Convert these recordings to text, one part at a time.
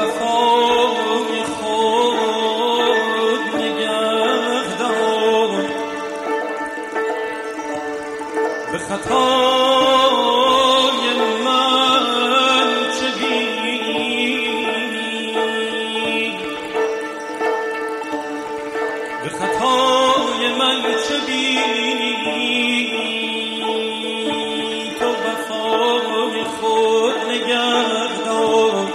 وفای خود نگهدار. به خطای من چه بینی، به خطای من چه بینی، تو وفای خود نگهدار.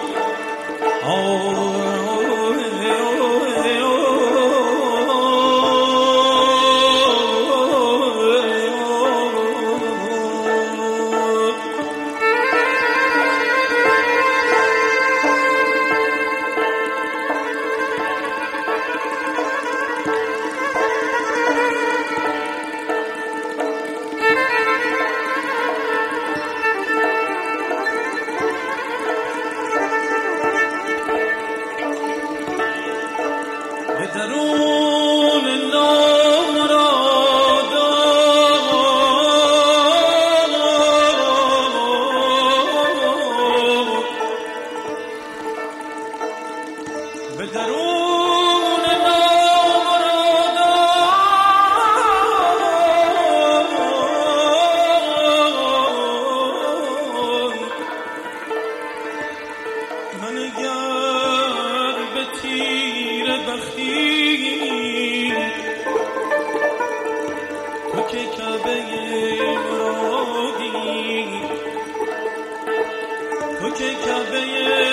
به درون نامرادان، به درون نامرادان، من اگر به تیر بختی، تو که کعبه مرادی، تو که کعبه